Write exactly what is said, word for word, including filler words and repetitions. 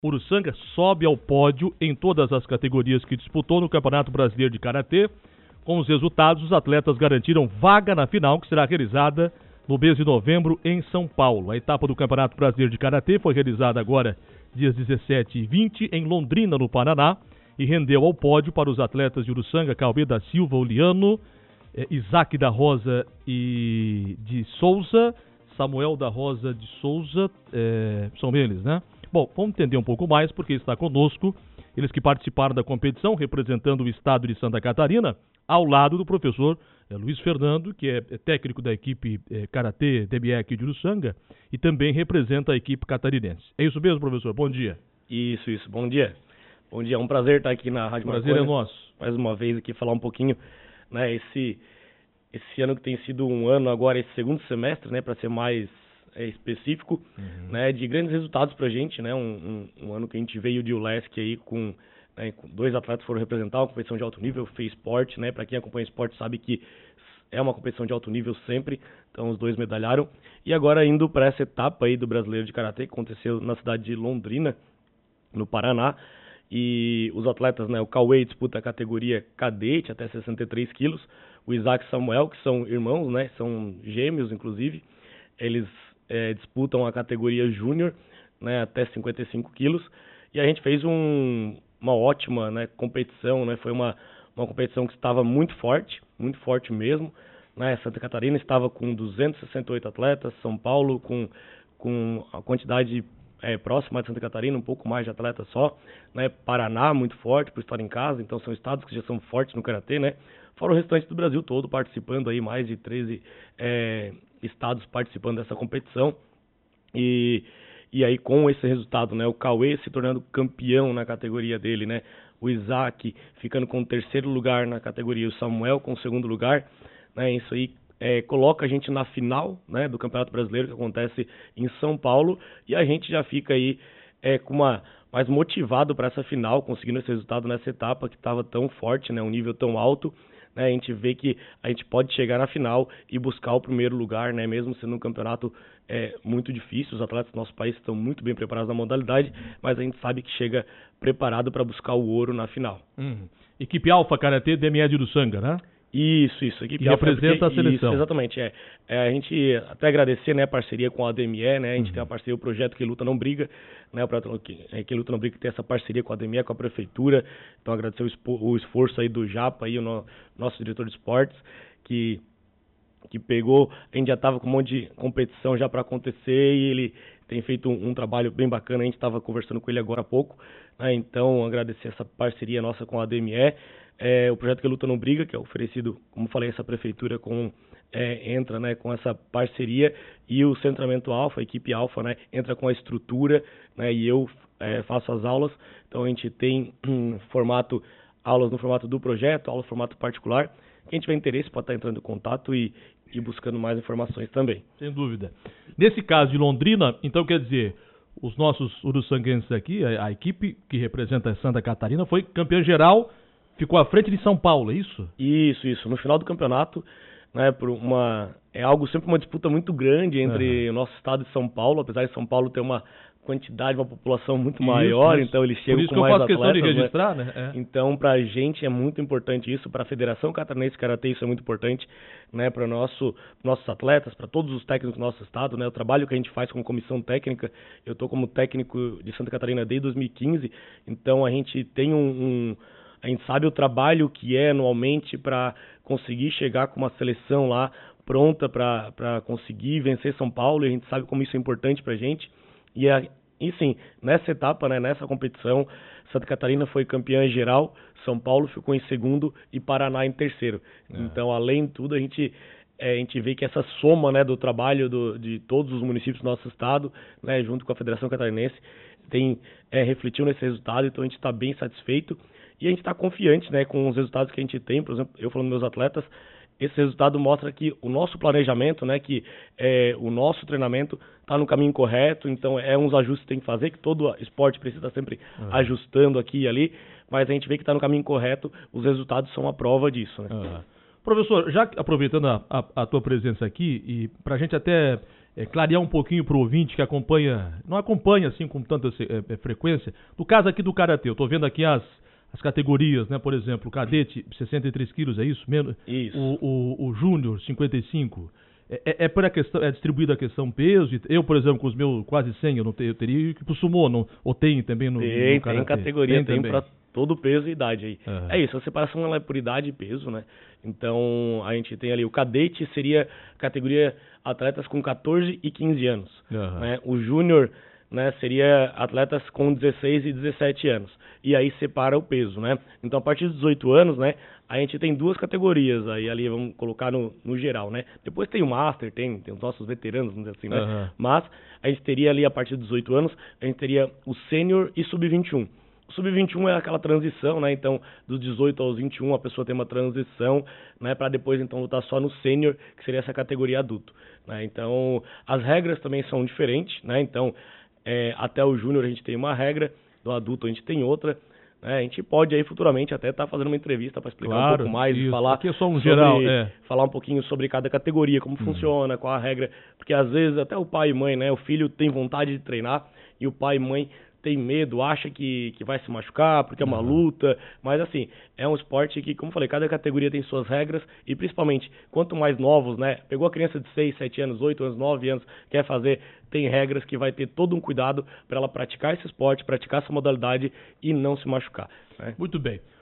Uruçanga sobe ao pódio em todas as categorias que disputou no Campeonato Brasileiro de Karatê. Com os resultados, os atletas garantiram vaga na final, que será realizada no mês de novembro em São Paulo. A etapa do Campeonato Brasileiro de Karatê foi realizada agora, dias dezessete e vinte, em Londrina, no Paraná, e rendeu ao pódio para os atletas de Uruçanga, Cauê da Silva, Uliano, eh, Isaac da Rosa e de Souza, Samuel da Rosa de Souza, eh, são eles, né? Bom, vamos entender um pouco mais, porque está conosco, eles que participaram da competição, representando o estado de Santa Catarina, ao lado do professor eh, Luiz Fernando, que é técnico da equipe eh, Karatê D B E aqui de Uruçanga, e também representa a equipe catarinense. É isso mesmo, professor? Bom dia. Isso, isso. Bom dia. Bom dia, é um prazer estar aqui na Rádio Marconi. Prazer é nosso. Mais uma vez aqui falar um pouquinho, né, esse, esse ano que tem sido um ano agora, esse segundo semestre, né, para ser mais é, específico, uhum. né, de grandes resultados pra gente, né, um, um, um ano que a gente veio de U L E S C aí com, né, com dois atletas foram representar uma competição de alto nível, fez esporte, né, para quem acompanha esporte sabe que é uma competição de alto nível sempre, então os dois medalharam, e agora indo para essa etapa aí do Brasileiro de Karatê, que aconteceu na cidade de Londrina, no Paraná, e os atletas, né, o Cauê disputa a categoria cadete até sessenta e três quilos, o Isaac e Samuel, que são irmãos, né, são gêmeos inclusive, eles é, disputam a categoria júnior, né, até cinquenta e cinco quilos, e a gente fez um, uma ótima, né, competição, né, foi uma, uma competição que estava muito forte, muito forte mesmo, né, Santa Catarina estava com duzentos e sessenta e oito atletas, São Paulo com, com a quantidade É, próxima de Santa Catarina, um pouco mais de atletas só, né? Paraná muito forte por estar em casa, então são estados que já são fortes no Karatê, né? Fora o restante do Brasil todo participando aí, mais de treze é, estados participando dessa competição, e, e aí com esse resultado, né? O Cauê se tornando campeão na categoria dele, né? O Isaac ficando com o terceiro lugar na categoria, o Samuel com o segundo lugar, né? Isso aí É, coloca a gente na final, né, do Campeonato Brasileiro, que acontece em São Paulo, e a gente já fica aí é, com uma, mais motivado para essa final, conseguindo esse resultado nessa etapa que estava tão forte, né, um nível tão alto, né, a gente vê que a gente pode chegar na final e buscar o primeiro lugar, né, mesmo sendo um campeonato é, muito difícil. Os atletas do nosso país estão muito bem preparados na modalidade, mas a gente sabe que chega preparado para buscar o ouro na final. Uhum. Equipe Alfa Karatê D M E de Uruçanga, né? Isso, isso. Aqui que representa porque, a seleção. Isso, exatamente. É, é, a gente até agradecer, né, a parceria com a D M E, né? A gente uhum. tem a parceria, o projeto Que Luta Não Briga, né? O projeto que, que Luta Não Briga, que tem essa parceria com a D M E, com a prefeitura. Então agradecer o, expo, o esforço aí do Japa, aí, o no, nosso diretor de esportes, que, que pegou, a gente já estava com um monte de competição já para acontecer e ele tem feito um, um trabalho bem bacana. A gente estava conversando com ele agora há pouco, né? Então agradecer essa parceria nossa com a D M E. É, o projeto Que Luta Não Briga, que é oferecido, como falei, essa prefeitura com, é, entra, né, com essa parceria, e o Centramento Alfa, a equipe Alfa, né, entra com a estrutura, né, e eu é, faço as aulas. Então a gente tem um formato, aulas no formato do projeto, aulas no formato particular. Quem tiver interesse pode estar entrando em contato e, e buscando mais informações também. Sem dúvida. Nesse caso de Londrina, então quer dizer, os nossos uruçanguenses aqui, a, a equipe que representa Santa Catarina foi campeã geral, ficou à frente de São Paulo, é isso? Isso, isso. No final do campeonato, né, por uma, é algo sempre uma disputa muito grande entre uhum. o nosso estado e São Paulo, apesar de São Paulo ter uma quantidade, uma população muito isso, maior, isso. Então eles chegam com mais atletas. Por isso que eu faço questão de registrar, né? né? É. Então, pra gente é muito importante isso, pra Federação Catarinense de Karatê isso é muito importante, né, para nosso, nossos atletas, para todos os técnicos do nosso estado, né, o trabalho que a gente faz como comissão técnica. Eu tô como técnico de Santa Catarina desde dois mil e quinze, então a gente tem um, um a gente sabe o trabalho que é anualmente para conseguir chegar com uma seleção lá pronta para conseguir vencer São Paulo, e a gente sabe como isso é importante para a gente. E, a, e sim, nessa etapa, né, nessa competição, Santa Catarina foi campeã geral, São Paulo ficou em segundo e Paraná em terceiro. É. Então, além de tudo, a gente, é, a gente vê que essa soma, né, do trabalho do, de todos os municípios do nosso estado, né, junto com a Federação Catarinense, tem, é, refletiu nesse resultado, então a gente está bem satisfeito. E a gente está confiante, né, com os resultados que a gente tem. Por exemplo, eu falando dos meus atletas, esse resultado mostra que o nosso planejamento, né, que é, o nosso treinamento está no caminho correto. Então é uns ajustes que tem que fazer, que todo esporte precisa estar sempre uhum. ajustando aqui e ali, mas a gente vê que está no caminho correto, os resultados são a prova disso, né? Uhum. Professor, já aproveitando a, a, a tua presença aqui, e para a gente até é, clarear um pouquinho para o ouvinte que acompanha, não acompanha assim com tanta é, é, frequência, no caso aqui do Karatê, eu estou vendo aqui as, as categorias, né? Por exemplo, o cadete, sessenta e três quilos, é isso? Menos, isso. O, o, o júnior, cinquenta e cinco. É, é, é, por a questão, é distribuída a questão peso? Eu, por exemplo, com os meus quase cem, eu, não te, eu teria que ir pro sumô, não, ou tem também no, tem, no Karatê? Tem categoria, tem, tem para todo peso e idade aí. Uhum. É isso, a separação ela é por idade e peso, né? Então, a gente tem ali, o cadete seria categoria atletas com catorze e quinze anos. Uhum. Né? O júnior, né, seria atletas com dezesseis e dezessete anos. E aí separa o peso, né? Então, a partir dos dezoito anos, né, a gente tem duas categorias aí, ali vamos colocar no, no geral, né? Depois tem o Master, tem, tem os nossos veteranos, vamos dizer assim, né? Uhum. Mas a gente teria ali, a partir dos dezoito anos, a gente teria o Sênior e Sub vinte e um. O Sub vinte e um é aquela transição, né? Então, dos dezoito aos vinte e um, a pessoa tem uma transição, né? Para depois, então, lutar só no Sênior, que seria essa categoria adulto, né? Então, as regras também são diferentes, né? Então, é, até o Júnior a gente tem uma regra, do adulto a gente tem outra, né? A gente pode aí futuramente até estar tá fazendo uma entrevista para explicar claro, um pouco mais isso. e falar Aqui é só um sobre, geral, é. falar um pouquinho sobre cada categoria, como hum. funciona, qual a regra, porque às vezes até o pai e mãe, né? O filho tem vontade de treinar e o pai e mãe tem medo, acha que, que vai se machucar porque é uma uhum. luta, mas assim, é um esporte que, como eu falei, cada categoria tem suas regras e principalmente, quanto mais novos, né, pegou a criança de seis, sete anos, oito anos, nove anos, quer fazer, tem regras que vai ter todo um cuidado para ela praticar esse esporte, praticar essa modalidade e não se machucar, né? Muito bem.